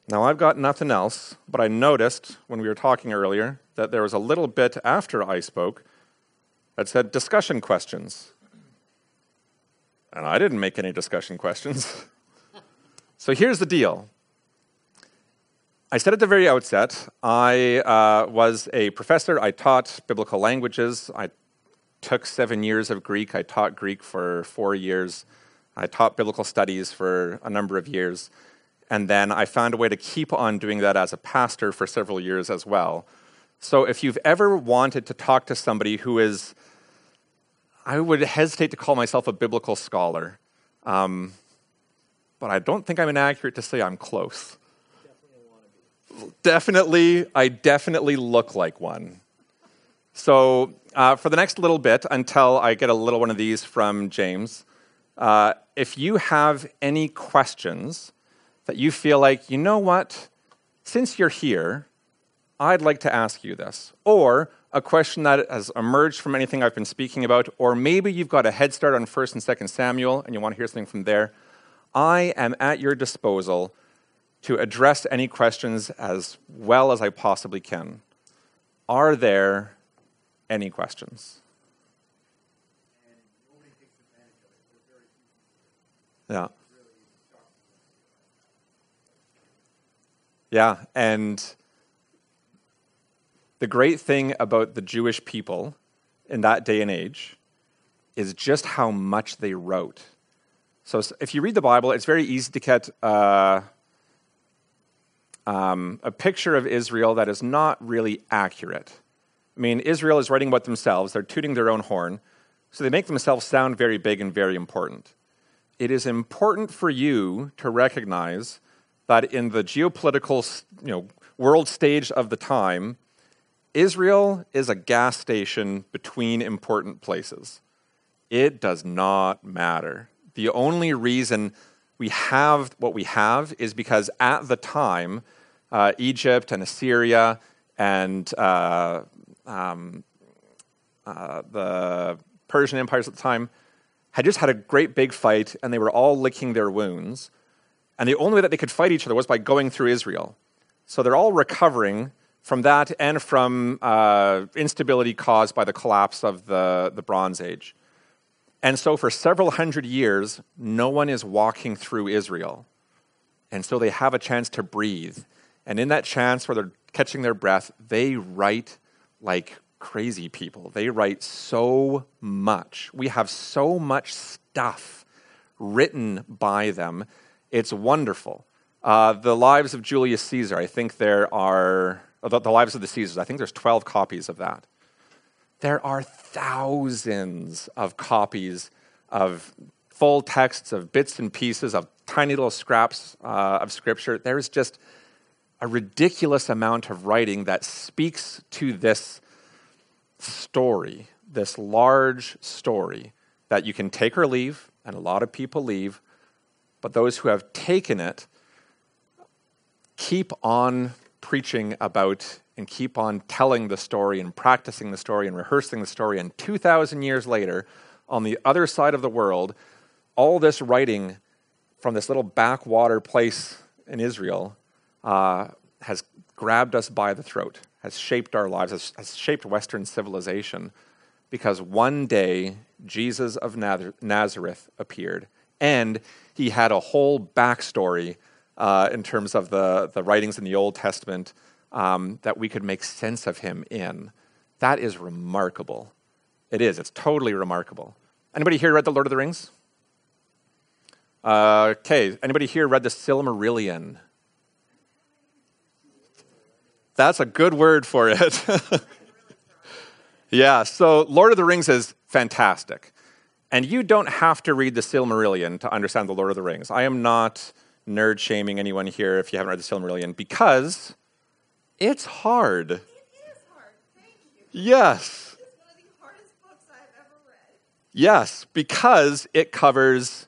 Now, I've got nothing else, but I noticed when we were talking earlier that there was a little bit after I spoke that said discussion questions. And I didn't make any discussion questions. So here's the deal. I said at the very outset, I was a professor. I taught biblical languages. I took 7 years of Greek. I taught Greek for 4 years. I taught biblical studies for a number of years. And then I found a way to keep on doing that as a pastor for several years as well. So if you've ever wanted to talk to somebody who is, I would hesitate to call myself a biblical scholar, but I don't think I'm inaccurate to say I'm close. I definitely look like one. So for the next little bit, until I get a little one of these from James, if you have any questions that you feel like, you know what, since you're here, I'd like to ask you this. Or a question that has emerged from anything I've been speaking about, or maybe you've got a head start on 1st and 2nd Samuel and you want to hear something from there, I am at your disposal to address any questions as well as I possibly can. Are there any questions? Yeah. Yeah, and the great thing about the Jewish people in that day and age is just how much they wrote. So if you read the Bible, it's very easy to get a picture of Israel that is not really accurate. I mean, Israel is writing about themselves. They're tooting their own horn. So they make themselves sound very big and very important. It is important for you to recognize that in the geopolitical, world stage of the time, Israel is a gas station between important places. It does not matter. The only reason we have what we have is because at the time, Egypt and Assyria and the Persian empires at the time had just had a great big fight, and they were all licking their wounds. And the only way that they could fight each other was by going through Israel. So they're all recovering from that and from instability caused by the collapse of the Bronze Age. And so for several hundred years, no one is walking through Israel. And so they have a chance to breathe. And in that chance where they're catching their breath, they write like crazy people. They write so much. We have so much stuff written by them. It's wonderful. The Lives of Julius Caesar, I think there are, the Lives of the Caesars, I think there's 12 copies of that. There are thousands of copies of full texts, of bits and pieces, of tiny little scraps of scripture. There's just a ridiculous amount of writing that speaks to this story, this large story that you can take or leave, and a lot of people leave, but those who have taken it keep on preaching about and keep on telling the story and practicing the story and rehearsing the story. And 2,000 years later, on the other side of the world, all this writing from this little backwater place in Israel has grabbed us by the throat, has shaped our lives, has shaped Western civilization, because one day Jesus of Nazareth appeared. And he had a whole backstory in terms of the writings in the Old Testament that we could make sense of him in. That is remarkable. It is. It's totally remarkable. Anybody here read The Lord of the Rings? Okay. Anybody here read the Silmarillion? That's a good word for it. Yeah, so Lord of the Rings is fantastic. And you don't have to read the Silmarillion to understand the Lord of the Rings. I am not nerd shaming anyone here if you haven't read the Silmarillion, because it's hard. It is hard. Thank you. Yes. It's one of the hardest books I've ever read. Yes, because it covers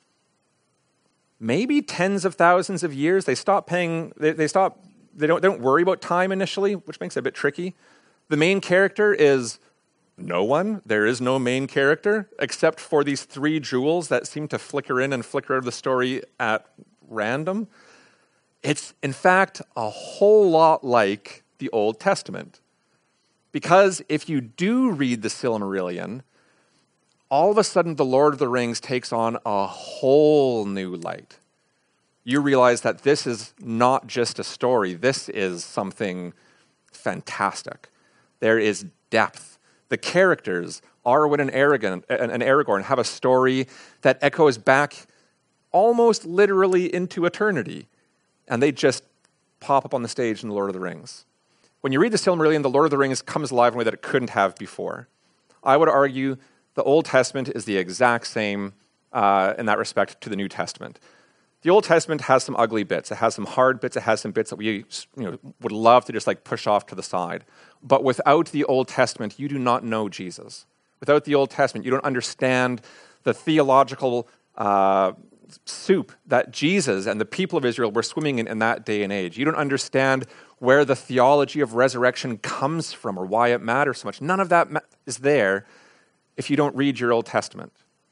maybe tens of thousands of years. They don't worry about time initially, which makes it a bit tricky. The main character is no one. There is no main character, except for these 3 jewels that seem to flicker in and flicker out of the story at random. It's, in fact, a whole lot like the Old Testament. Because if you do read the Silmarillion, all of a sudden the Lord of the Rings takes on a whole new light. You realize that this is not just a story. This is something fantastic. There is depth. The characters, Arwen and Aragorn, have a story that echoes back almost literally into eternity. And they just pop up on the stage in The Lord of the Rings. When you read the Silmarillion, The Lord of the Rings comes alive in a way that it couldn't have before. I would argue the Old Testament is the exact same in that respect to the New Testament. The Old Testament has some ugly bits. It has some hard bits. It has some bits that we would love to just like push off to the side. But without the Old Testament, you do not know Jesus. Without the Old Testament, you don't understand the theological soup that Jesus and the people of Israel were swimming in that day and age. You don't understand where the theology of resurrection comes from or why it matters so much. None of that is there if you don't read your Old Testament.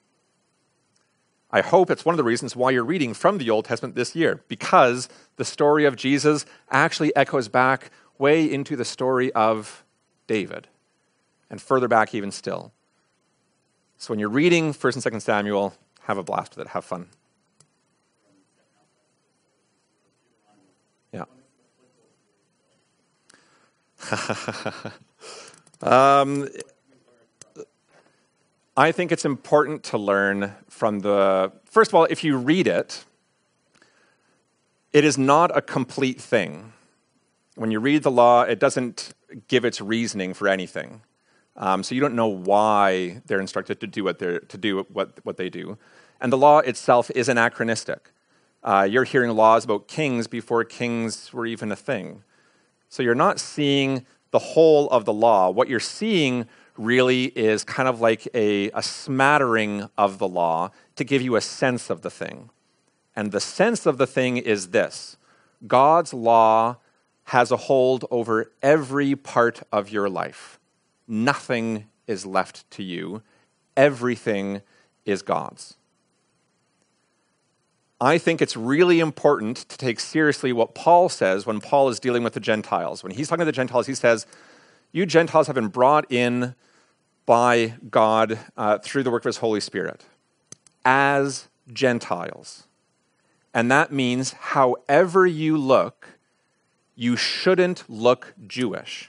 I hope it's one of the reasons why you're reading from the Old Testament this year, because the story of Jesus actually echoes back way into the story of David, and further back even still. So when you're reading 1st and 2nd Samuel, have a blast with it, have fun. Yeah. I think it's important to learn from first of all, if you read it, it is not a complete thing. When you read the law, it doesn't give its reasoning for anything. So you don't know why they're instructed to do what they do. And the law itself is anachronistic. You're hearing laws about kings before kings were even a thing. So you're not seeing the whole of the law. What you're seeing really is kind of like a smattering of the law to give you a sense of the thing. And the sense of the thing is this: God's law has a hold over every part of your life. Nothing is left to you. Everything is God's. I think it's really important to take seriously what Paul says when Paul is dealing with the Gentiles. When he's talking to the Gentiles, he says, you Gentiles have been brought in by God through the work of his Holy Spirit as Gentiles. And that means however you look, you shouldn't look Jewish,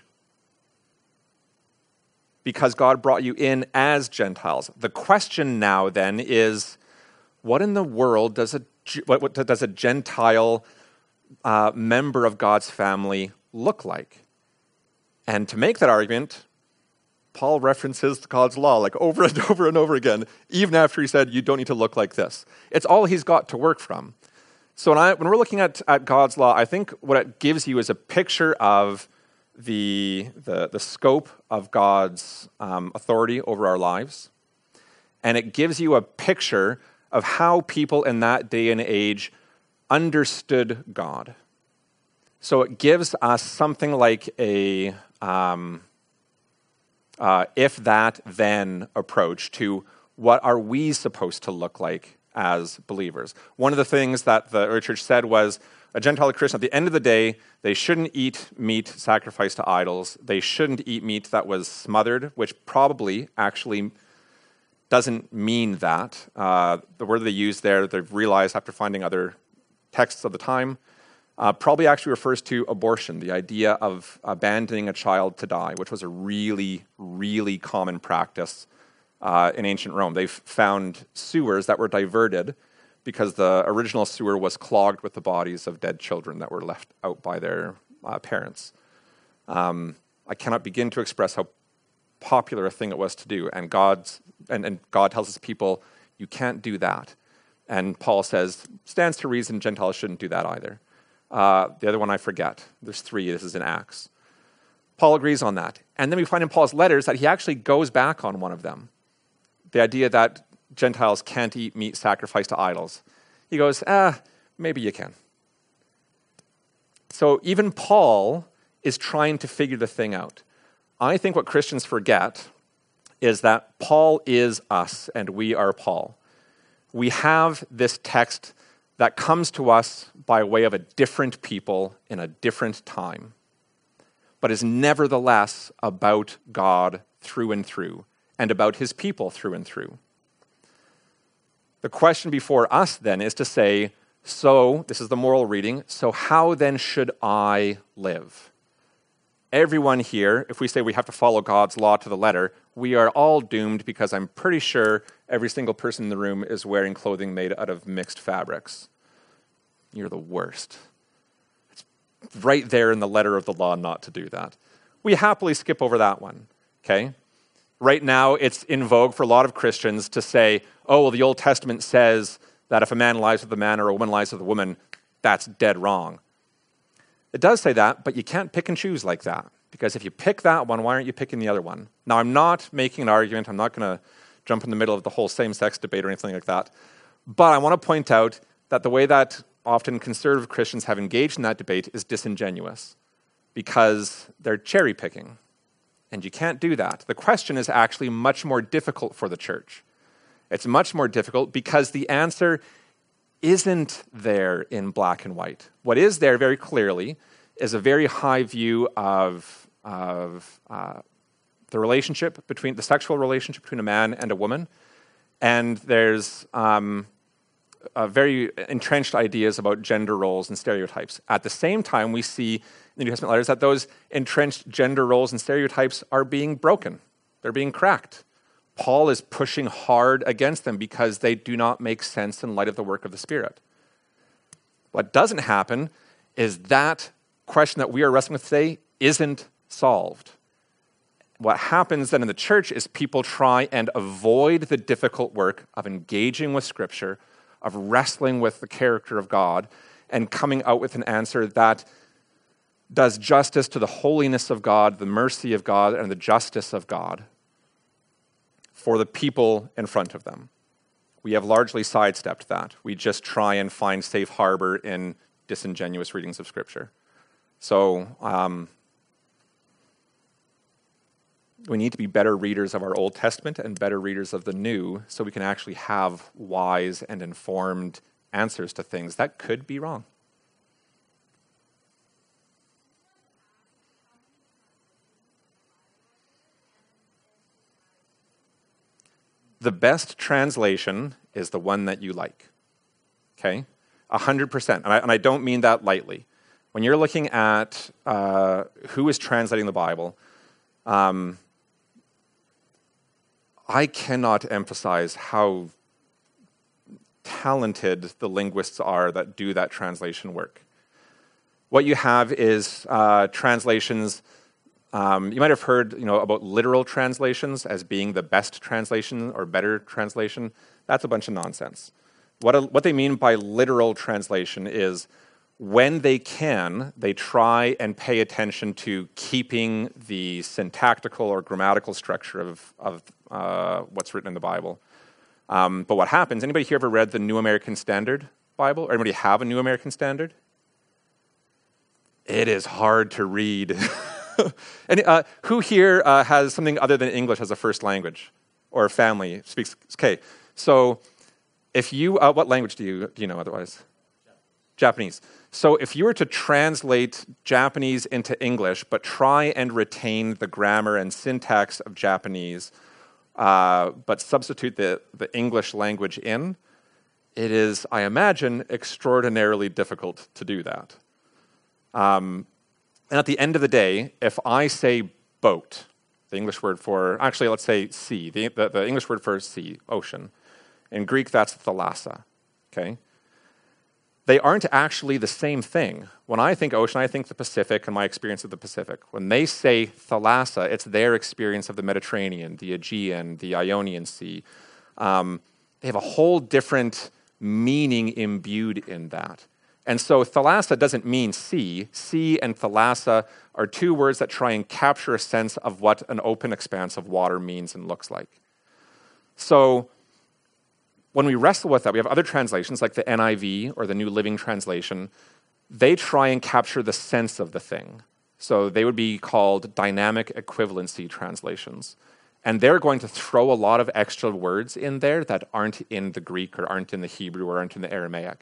because God brought you in as Gentiles. The question now then is, what in the world does a Gentile member of God's family look like? And to make that argument, Paul references God's law like over and over and over again, even after he said, you don't need to look like this. It's all he's got to work from. So when we're looking at God's law, I think what it gives you is a picture of the scope of God's authority over our lives. And it gives you a picture of how people in that day and age understood God. So it gives us something like a if-that-then approach to what are we supposed to look like as believers. One of the things that the early church said was a Gentile Christian, at the end of the day, they shouldn't eat meat sacrificed to idols. They shouldn't eat meat that was smothered, which probably actually doesn't mean that. The word they use there, they've realized after finding other texts of the time, probably actually refers to abortion, the idea of abandoning a child to die, which was a really, really common practice in ancient Rome. They've found sewers that were diverted because the original sewer was clogged with the bodies of dead children that were left out by their parents. I cannot begin to express how popular a thing it was to do, and God tells his people, you can't do that. And Paul says, stands to reason Gentiles shouldn't do that either. The other one I forget. There's 3. This is in Acts. Paul agrees on that. And then we find in Paul's letters that he actually goes back on one of them. The idea that Gentiles can't eat meat sacrificed to idols. He goes, maybe you can. So even Paul is trying to figure the thing out. I think what Christians forget is that Paul is us and we are Paul. We have this text that comes to us by way of a different people in a different time, but is nevertheless about God through and through, and about his people through and through. The question before us then is to say, so, this is the moral reading, so how then should I live? Everyone here, if we say we have to follow God's law to the letter, we are all doomed because I'm pretty sure every single person in the room is wearing clothing made out of mixed fabrics. You're the worst. It's right there in the letter of the law not to do that. We happily skip over that one, okay? Right now, it's in vogue for a lot of Christians to say, oh, well, the Old Testament says that if a man lies with a man or a woman lies with a woman, that's dead wrong. It does say that, but you can't pick and choose like that. Because if you pick that one, why aren't you picking the other one? Now, I'm not making an argument. I'm not going to jump in the middle of the whole same-sex debate or anything like that. But I want to point out that the way that often conservative Christians have engaged in that debate is disingenuous because they're cherry-picking. And you can't do that. The question is actually much more difficult for the church. It's much more difficult because the answer isn't there in black and white. What is there very clearly is a very high view of the relationship between the sexual relationship between a man and a woman, and there's very entrenched ideas about gender roles and stereotypes. At the same time, we see in the New Testament letters that those entrenched gender roles and stereotypes are being broken. They're being cracked. Paul is pushing hard against them because they do not make sense in light of the work of the Spirit. What doesn't happen is that question that we are wrestling with today isn't solved. What happens then in the church is people try and avoid the difficult work of engaging with Scripture, of wrestling with the character of God, and coming out with an answer that does justice to the holiness of God, the mercy of God, and the justice of God for the people in front of them. We have largely sidestepped that. We just try and find safe harbor in disingenuous readings of Scripture. So we need to be better readers of our Old Testament and better readers of the New so we can actually have wise and informed answers to things that could be wrong. The best translation is the one that you like, okay? 100%, and I don't mean that lightly. When you're looking at who is translating the Bible, I cannot emphasize how talented the linguists are that do that translation work. What you have is translations. You might have heard, about literal translations as being the best translation or better translation. That's a bunch of nonsense. What they mean by literal translation is when they can, they try and pay attention to keeping the syntactical or grammatical structure of what's written in the Bible. But what happens, anybody here ever read the New American Standard Bible? Or anybody have a New American Standard? It is hard to read. And who here has something other than English as a first language, or family speaks? Okay, so if you, what language do you know otherwise? Japanese. So if you were to translate Japanese into English, but try and retain the grammar and syntax of Japanese, but substitute the English language in, it is, I imagine, extraordinarily difficult to do that. And at the end of the day, if I say boat, the English word for, actually, let's say sea, the English word for sea, ocean. In Greek, that's thalassa, okay? They aren't actually the same thing. When I think ocean, I think the Pacific and my experience of the Pacific. When they say thalassa, it's their experience of the Mediterranean, the Aegean, the Ionian Sea. They have a whole different meaning imbued in that. And so thalassa doesn't mean sea. Sea and thalassa are two words that try and capture a sense of what an open expanse of water means and looks like. So when we wrestle with that, we have other translations like the NIV or the New Living Translation. They try and capture the sense of the thing. So they would be called dynamic equivalency translations. And they're going to throw a lot of extra words in there that aren't in the Greek or aren't in the Hebrew or aren't in the Aramaic.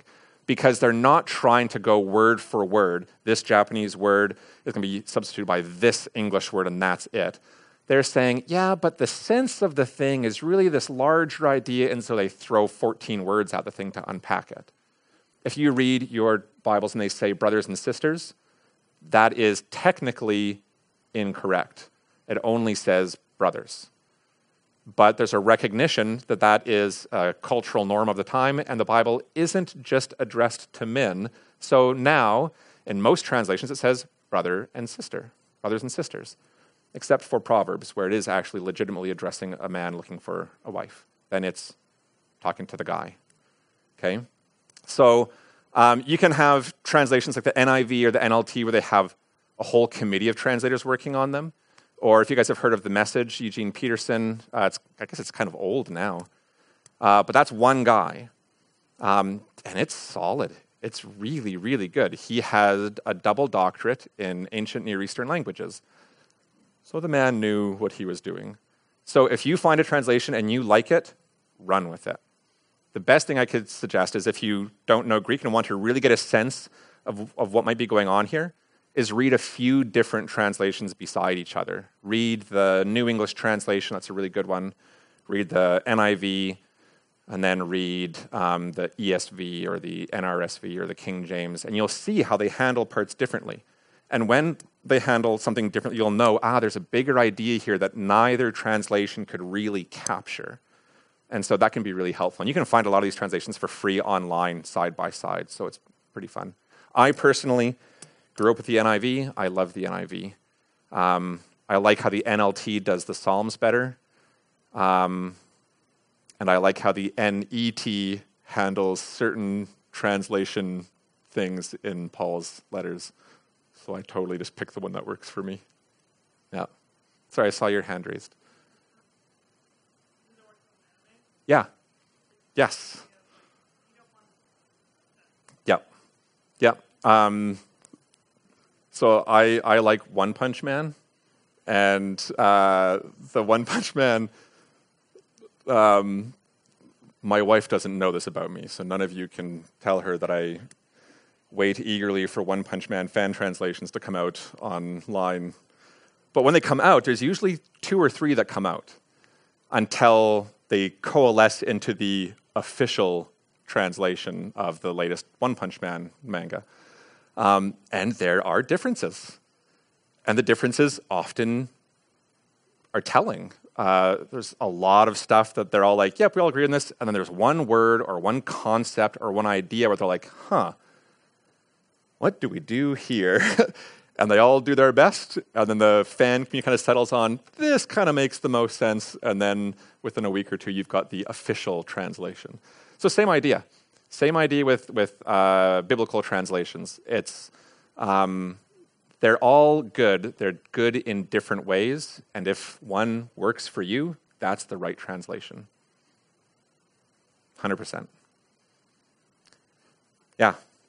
because they're not trying to go word for word. This Japanese word is going to be substituted by this English word, and that's it. They're saying, yeah, but the sense of the thing is really this larger idea, and so they throw 14 words at the thing to unpack it. If you read your Bibles and they say brothers and sisters, that is technically incorrect. It only says brothers. But there's a recognition that that is a cultural norm of the time, and the Bible isn't just addressed to men. So now, in most translations, it says brother and sister, brothers and sisters, except for Proverbs, where it is actually legitimately addressing a man looking for a wife. Then it's talking to the guy. Okay? So you can have translations like the NIV or the NLT where they have a whole committee of translators working on them. Or if you guys have heard of The Message, Eugene Peterson, I guess it's kind of old now. But that's one guy. And it's solid. It's really, really good. He had a double doctorate in ancient Near Eastern languages. So the man knew what he was doing. So if you find a translation and you like it, run with it. The best thing I could suggest is if you don't know Greek and want to really get a sense of what might be going on here, is read a few different translations beside each other. Read the New English Translation, that's a really good one. Read the NIV, and then read the ESV or the NRSV or the King James, and you'll see how they handle parts differently. And when they handle something differently, you'll know, there's a bigger idea here that neither translation could really capture. And so that can be really helpful. And you can find a lot of these translations for free online, side by side, so it's pretty fun. I personally grew up with the NIV. I love the NIV. I like how the NLT does the Psalms better. And I like how the NET handles certain translation things in Paul's letters. So I totally just picked the one that works for me. Yeah. Sorry, I saw your hand raised. Yeah. Yes. Yep. Yep. So I like One Punch Man, and the One Punch Man, my wife doesn't know this about me, so none of you can tell her that I wait eagerly for One Punch Man fan translations to come out online. But when they come out, there's usually 2 or 3 that come out until they coalesce into the official translation of the latest One Punch Man manga. And there are differences. And the differences often are telling. There's a lot of stuff that they're all like, yep, we all agree on this. And then there's one word or one concept or one idea where they're like, what do we do here? And they all do their best. And then the fan community kind of settles on, this kind of makes the most sense. And then within a week or 2, you've got the official translation. So same idea. Same idea with biblical translations. It's they're all good. They're good in different ways. And if one works for you, that's the right translation. 100%. Yeah.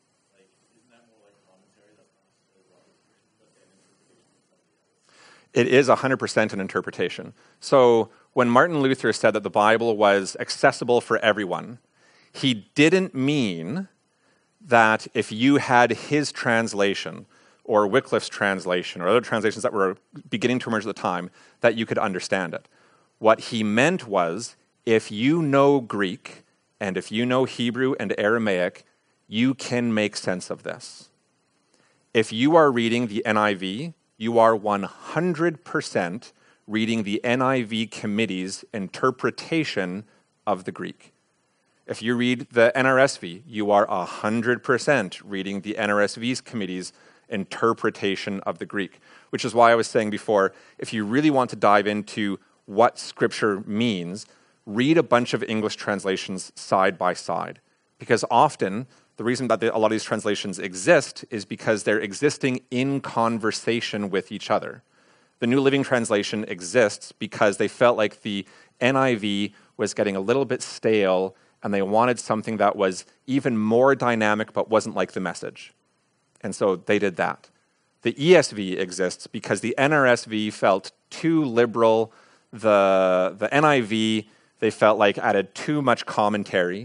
It is 100% an interpretation. So when Martin Luther said that the Bible was accessible for everyone, he didn't mean that if you had his translation or Wycliffe's translation or other translations that were beginning to emerge at the time, that you could understand it. What he meant was, if you know Greek and if you know Hebrew and Aramaic, you can make sense of this. If you are reading the NIV, you are 100% reading the NIV committee's interpretation of the Greek. If you read the NRSV, you are 100% reading the NRSV's committee's interpretation of the Greek, which is why I was saying before, if you really want to dive into what Scripture means, read a bunch of English translations side by side. Because often, the reason that a lot of these translations exist is because they're existing in conversation with each other. The New Living Translation exists because they felt like the NIV was getting a little bit stale and they wanted something that was even more dynamic but wasn't like the Message. And so they did that. The ESV exists because the NRSV felt too liberal. The NIV, they felt like added too much commentary.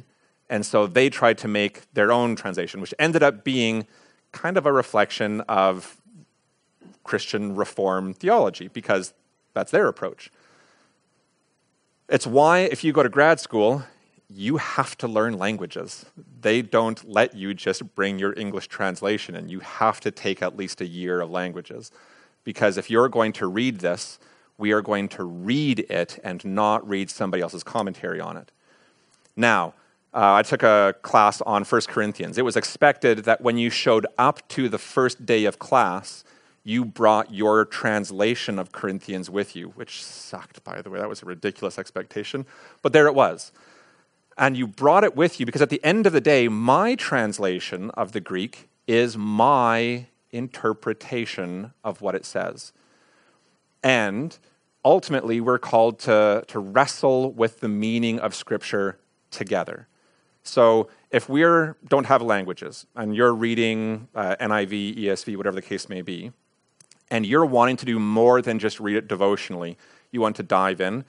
And so they tried to make their own translation, which ended up being kind of a reflection of Christian Reform theology, because that's their approach. It's why, if you go to grad school, you have to learn languages. They don't let you just bring your English translation in. You have to take at least a year of languages. Because if you're going to read this, we are going to read it and not read somebody else's commentary on it. Now, I took a class on 1 Corinthians. It was expected that when you showed up to the first day of class, you brought your translation of Corinthians with you, which sucked, by the way. That was a ridiculous expectation. But there it was. And you brought it with you because at the end of the day, my translation of the Greek is my interpretation of what it says. And ultimately, we're called to wrestle with the meaning of Scripture together. So if we don't have languages, and you're reading NIV, ESV, whatever the case may be, and you're wanting to do more than just read it devotionally, you want to dive in,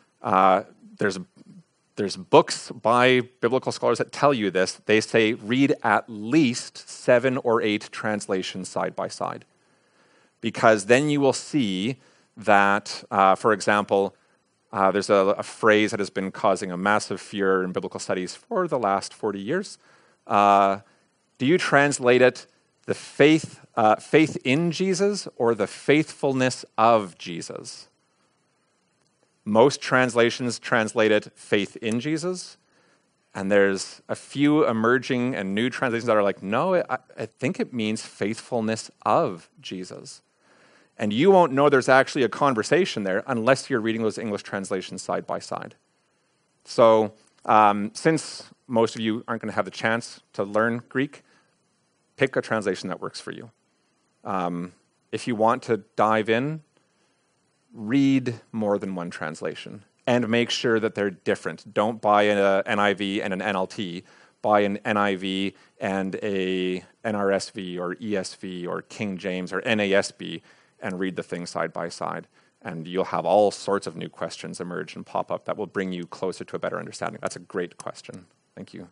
there's books by biblical scholars that tell you this. They say read at least 7 or 8 translations side by side. Because then you will see that, for example, there's a phrase that has been causing a massive furor in biblical studies for the last 40 years. Do you translate it the faith in Jesus or the faithfulness of Jesus? Most translations translate it faith in Jesus. And there's a few emerging and new translations that are like, no, I think it means faithfulness of Jesus. And you won't know there's actually a conversation there unless you're reading those English translations side by side. So since most of you aren't going to have the chance to learn Greek, pick a translation that works for you. If you want to dive in, read more than one translation and make sure that they're different. Don't buy an NIV and an NLT. Buy an NIV and a NRSV or ESV or King James or NASB and read the things side by side. And you'll have all sorts of new questions emerge and pop up that will bring you closer to a better understanding. That's a great question. Thank you.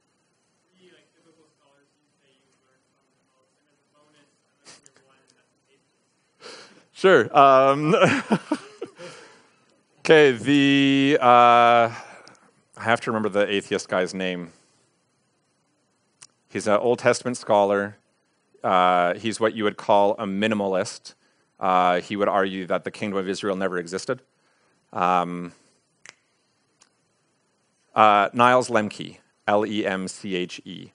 Sure. Okay, I have to remember the atheist guy's name. He's an Old Testament scholar. He's what you would call a minimalist. He would argue that the kingdom of Israel never existed. Niles Lemke, Lemche.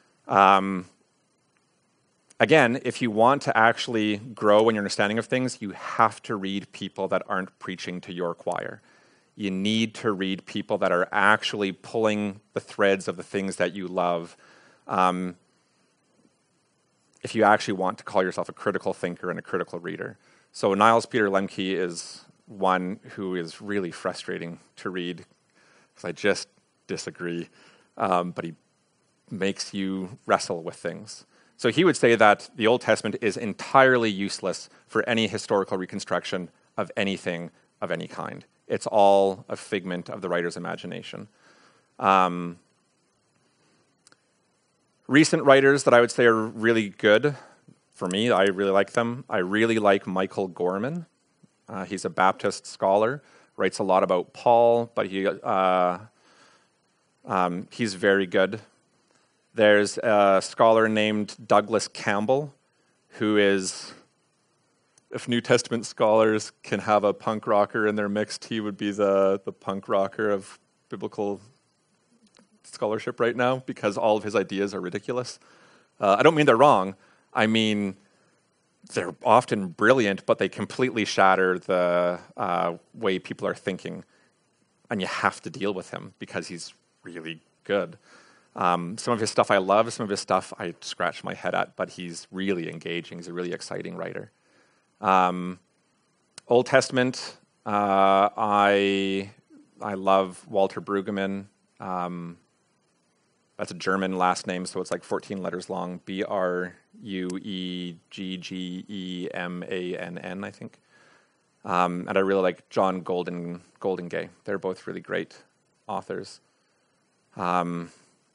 Again, if you want to actually grow in your understanding of things, you have to read people that aren't preaching to your choir. You need to read people that are actually pulling the threads of the things that you love. If you actually want to call yourself a critical thinker and a critical reader. So Niles Peter Lemke is one who is really frustrating to read because I just disagree, but he makes you wrestle with things. So he would say that the Old Testament is entirely useless for any historical reconstruction of anything of any kind. It's all a figment of the writer's imagination. Recent writers that I would say are really good, for me, I really like them. I really like Michael Gorman. He's a Baptist scholar, writes a lot about Paul, but he's very good. There's a scholar named Douglas Campbell, who is, if New Testament scholars can have a punk rocker in their mix, he would be the punk rocker of biblical scholarship right now because all of his ideas are ridiculous. I don't mean they're wrong. I mean, they're often brilliant, but they completely shatter the way people are thinking. And you have to deal with him because he's really good. Some of his stuff I love, some of his stuff I scratch my head at, but he's really engaging. He's a really exciting writer. Old Testament, I love Walter Brueggemann. That's a German last name, so it's like 14 letters long. Brueggemann, I think. And I really like John Goldingay. They're both really great authors.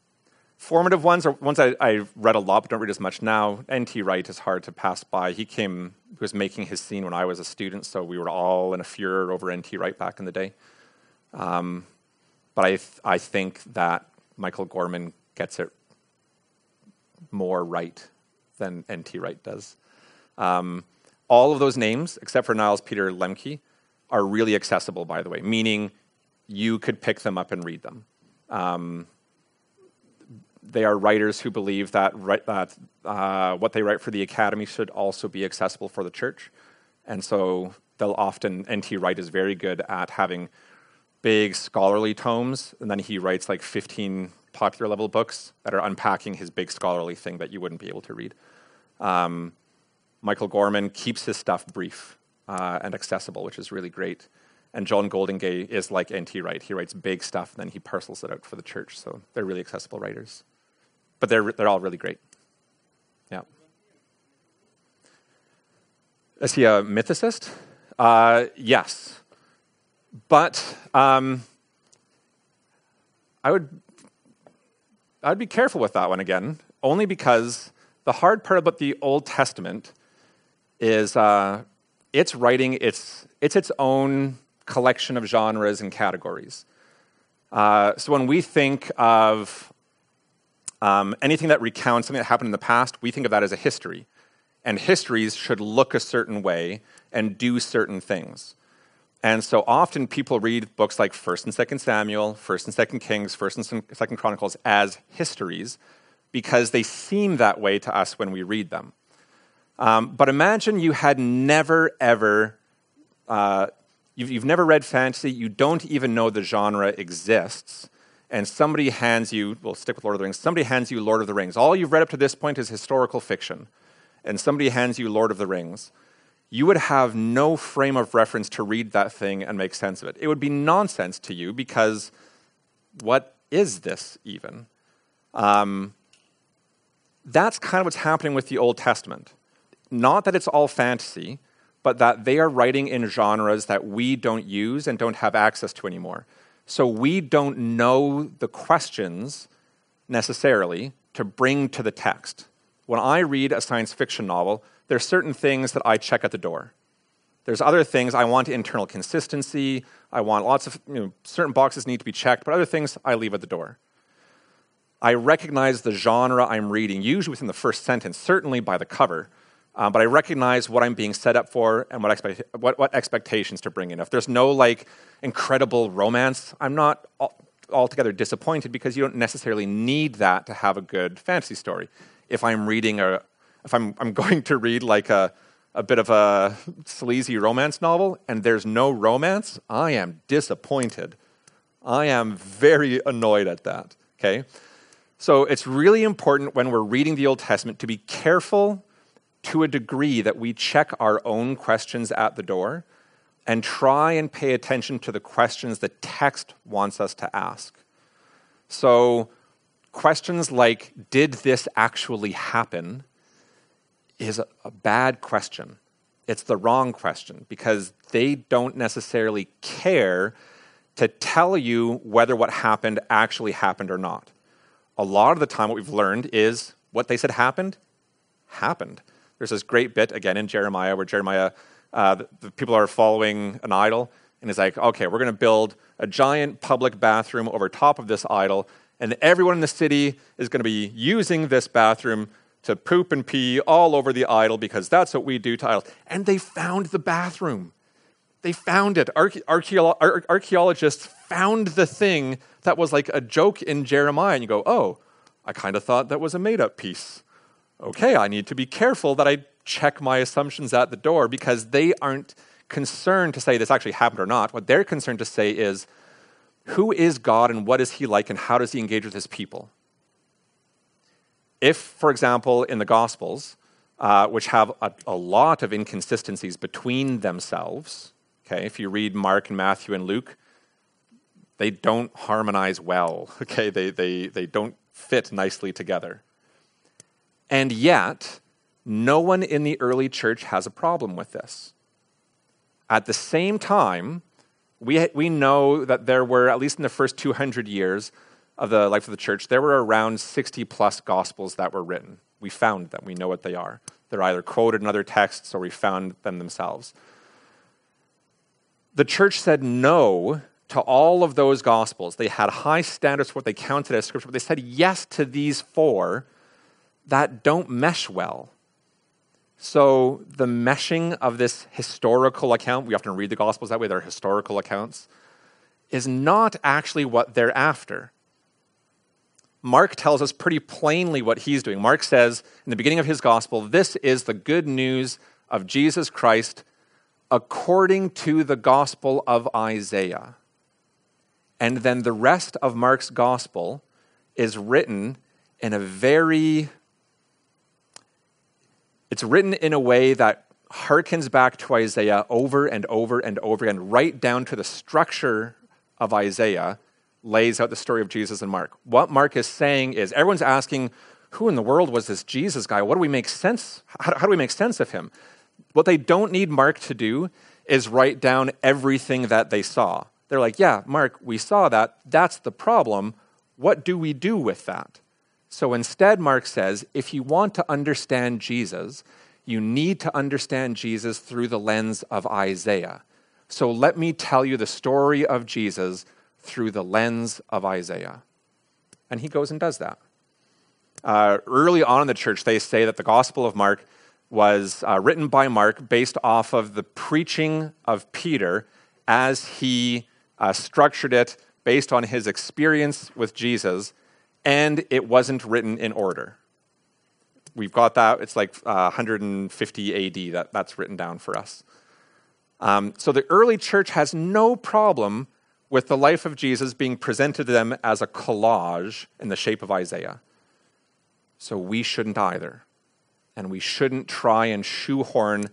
Formative ones are ones I read a lot but don't read as much now. N.T. Wright is hard to pass by. He was making his scene when I was a student, so we were all in a furor over N.T. Wright back in the day. But I think that Michael Gorman gets it more right than N.T. Wright does. All of those names, except for Niles Peter Lemke, are really accessible, by the way, meaning you could pick them up and read them. They are writers who believe that what they write for the academy should also be accessible for the church. And so N.T. Wright is very good at having big scholarly tomes, and then he writes like 15 popular level books that are unpacking his big scholarly thing that you wouldn't be able to read. Michael Gorman keeps his stuff brief and accessible, which is really great. And John Goldingay is like N.T. Wright. He writes big stuff, and then he parcels it out for the church. So they're really accessible writers. But they're all really great. Yeah. Is he a mythicist? Yes. But I'd be careful with that one again, only because the hard part about the Old Testament is it's writing, it's its own collection of genres and categories. So when we think of anything that recounts something that happened in the past, we think of that as a history. And histories should look a certain way and do certain things. And so often people read books like 1st and 2nd Samuel, 1st and 2nd Kings, 1st and 2nd Chronicles as histories because they seem that way to us when we read them. But imagine you had never, ever, you've never read fantasy, you don't even know the genre exists, and somebody hands you, we'll stick with Lord of the Rings, somebody hands you Lord of the Rings. All you've read up to this point is historical fiction, and somebody hands you Lord of the Rings. You would have no frame of reference to read that thing and make sense of it. It would be nonsense to you because what is this even? That's kind of what's happening with the Old Testament. Not that it's all fantasy, but that they are writing in genres that we don't use and don't have access to anymore. So we don't know the questions necessarily to bring to the text. When I read a science fiction novel, there's certain things that I check at the door. There's other things I want internal consistency. I want lots of, certain boxes need to be checked, but other things I leave at the door. I recognize the genre I'm reading, usually within the first sentence, certainly by the cover, but I recognize what I'm being set up for and what expectations to bring in. If there's no incredible romance, I'm not altogether disappointed because you don't necessarily need that to have a good fantasy story. If I'm reading if I'm going to read a bit of a sleazy romance novel and there's no romance, I am disappointed. I am very annoyed at that, okay? So it's really important when we're reading the Old Testament to be careful to a degree that we check our own questions at the door and try and pay attention to the questions the text wants us to ask. So questions like, did this actually happen, is a bad question. It's the wrong question because they don't necessarily care to tell you whether what happened actually happened or not. A lot of the time what we've learned is what they said happened. There's this great bit, again, in Jeremiah, where Jeremiah, the people are following an idol, and he's like, okay, we're going to build a giant public bathroom over top of this idol, and everyone in the city is going to be using this bathroom to poop and pee all over the idol because that's what we do to idols. And they found the bathroom. They found it. Archaeologists found the thing that was like a joke in Jeremiah. And you go, oh, I kind of thought that was a made-up piece. Okay, I need to be careful that I check my assumptions at the door because they aren't concerned to say this actually happened or not. What they're concerned to say is, who is God and what is he like and how does he engage with his people? If, for example, in the Gospels, which have a lot of inconsistencies between themselves, okay, if you read Mark and Matthew and Luke, they don't harmonize well, okay? They don't fit nicely together. And yet, no one in the early church has a problem with this. At the same time, we know that there were, at least in the first 200 years, of the life of the church, there were around 60 plus gospels that were written. We found them. We know what they are. They're either quoted in other texts or we found them themselves. The church said no to all of those gospels. They had high standards for what they counted as scripture, but they said yes to these 4 that don't mesh well. So the meshing of this historical account, we often read the Gospels that way, they're historical accounts, is not actually what they're after. Mark tells us pretty plainly what he's doing. Mark says in the beginning of his Gospel, this is the good news of Jesus Christ according to the Gospel of Isaiah. And then the rest of Mark's Gospel is written in a way that harkens back to Isaiah over and over and over again, right down to the structure of Isaiah, lays out the story of Jesus in Mark. What Mark is saying is, everyone's asking, who in the world was this Jesus guy? What do we make sense? How do we make sense of him? What they don't need Mark to do is write down everything that they saw. They're like, yeah, Mark, we saw that. That's the problem. What do we do with that? So instead, Mark says, if you want to understand Jesus, you need to understand Jesus through the lens of Isaiah. So let me tell you the story of Jesus through the lens of Isaiah. And he goes and does that. Early on in the church, they say that the Gospel of Mark was written by Mark based off of the preaching of Peter as he structured it based on his experience with Jesus, and it wasn't written in order. We've got that. It's like 150 AD that's written down for us. So the early church has no problem with the life of Jesus being presented to them as a collage in the shape of Isaiah. So we shouldn't either. And we shouldn't try and shoehorn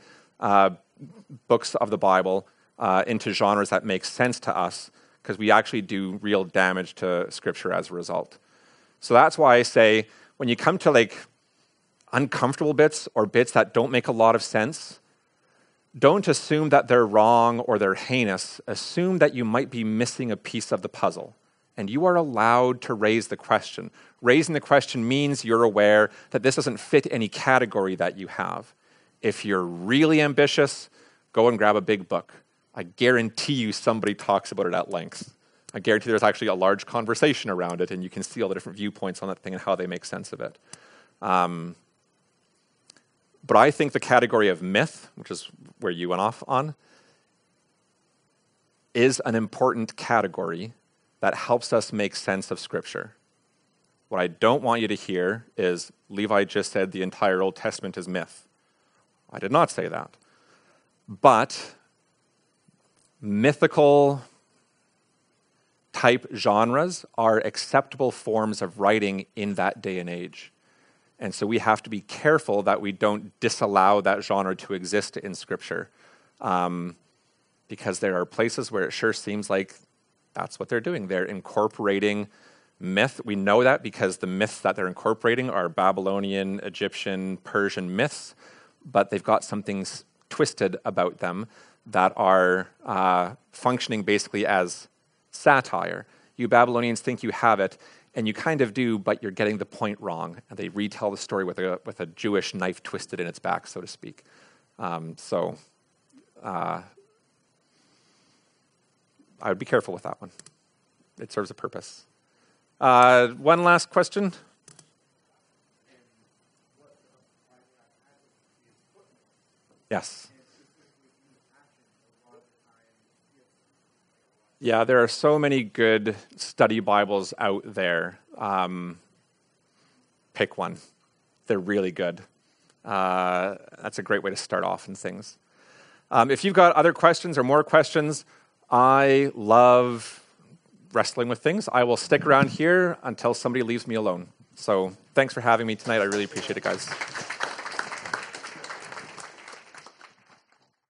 books of the Bible into genres that make sense to us, because we actually do real damage to Scripture as a result. So that's why I say, when you come to like uncomfortable bits or bits that don't make a lot of sense, don't assume that they're wrong or they're heinous. Assume that you might be missing a piece of the puzzle. And you are allowed to raise the question. Raising the question means you're aware that this doesn't fit any category that you have. If you're really ambitious, go and grab a big book. I guarantee you somebody talks about it at length. I guarantee there's actually a large conversation around it, and you can see all the different viewpoints on that thing and how they make sense of it. But I think the category of myth, which is where you went off on, is an important category that helps us make sense of Scripture. What I don't want you to hear is, Levi just said the entire Old Testament is myth. I did not say that. But mythical type genres are acceptable forms of writing in that day and age. And so we have to be careful that we don't disallow that genre to exist in Scripture, because there are places where it sure seems like that's what they're doing. They're incorporating myth. We know that because the myths that they're incorporating are Babylonian, Egyptian, Persian myths, but they've got something twisted about them that are functioning basically as satire. You Babylonians think you have it, and you kind of do, but you're getting the point wrong. And they retell the story with a Jewish knife twisted in its back, so to speak. I would be careful with that one. It serves a purpose. One last question. Yes. Yeah, there are so many good study Bibles out there. Pick one. They're really good. That's a great way to start off in things. If you've got other questions or more questions, I love wrestling with things. I will stick around here until somebody leaves me alone. So thanks for having me tonight. I really appreciate it, guys.